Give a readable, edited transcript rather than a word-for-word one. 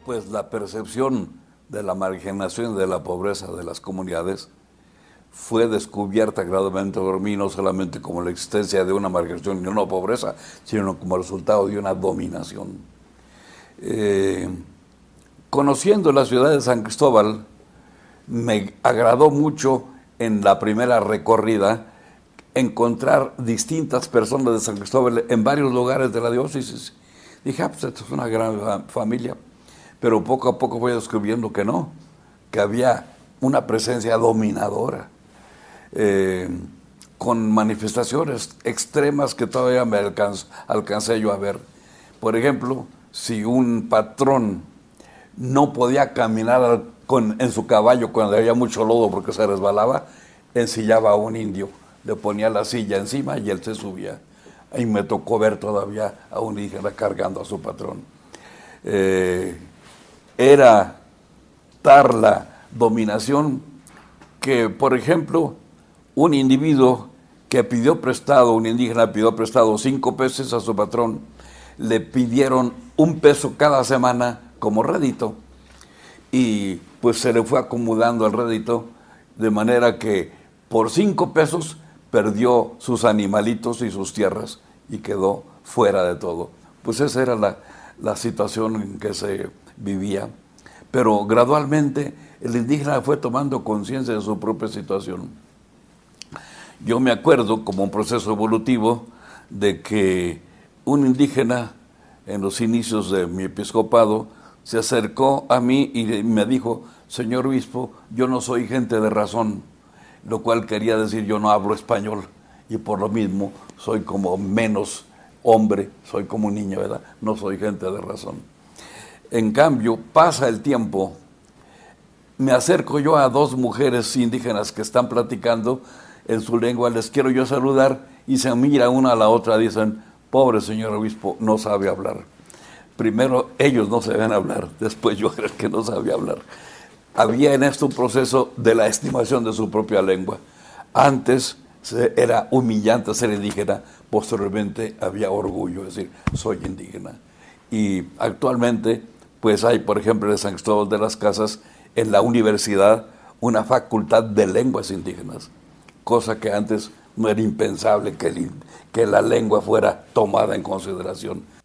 Pues la percepción de la marginación y de la pobreza de las comunidades fue descubierta gradualmente por mí, no solamente como la existencia de una marginación y una pobreza, sino como resultado de una dominación. Eh, Conociendo la ciudad de San Cristóbal, me agradó mucho en la primera recorrida encontrar distintas personas de San Cristóbal en varios lugares de la diócesis. Dije, pues esto es una gran familia. Pero poco a poco voy descubriendo que no, que había una presencia dominadora, con manifestaciones extremas que todavía me alcancé yo a ver. Por ejemplo, si un patrón no podía caminar en su caballo cuando había mucho lodo porque se resbalaba, ensillaba a un indio, le ponía la silla encima y él se subía. Ahí me tocó ver todavía a un indígena cargando a su patrón. Era tal la dominación que, por ejemplo, un individuo que pidió prestado, un indígena pidió prestado 5 pesos a su patrón, le pidieron 1 peso cada semana como rédito y pues se le fue acumulando el rédito de manera que por 5 pesos perdió sus animalitos y sus tierras y quedó fuera de todo. Pues esa era la situación en que se vivía. Pero gradualmente el indígena fue tomando conciencia de su propia situación. Yo me acuerdo, como un proceso evolutivo, de que un indígena en los inicios de mi episcopado se acercó a mí y me dijo: señor obispo, yo no soy gente de razón, lo cual quería decir yo no hablo español y por lo mismo soy como menos hombre, soy como un niño, ¿verdad? No soy gente de razón. En cambio, pasa el tiempo, me acerco yo a 2 mujeres indígenas que están platicando en su lengua, les quiero yo saludar y se mira una a la otra, dicen: pobre señor obispo, no sabe hablar. Primero ellos no sabían hablar, después yo creo que no sabía hablar. Había en esto un proceso de la estimación de su propia lengua. Antes era humillante ser indígena, posteriormente había orgullo, es decir, soy indígena. Y actualmente, pues hay, por ejemplo, en San Cristóbal de las Casas, en la universidad, una facultad de lenguas indígenas, cosa que antes no era impensable que la lengua fuera tomada en consideración.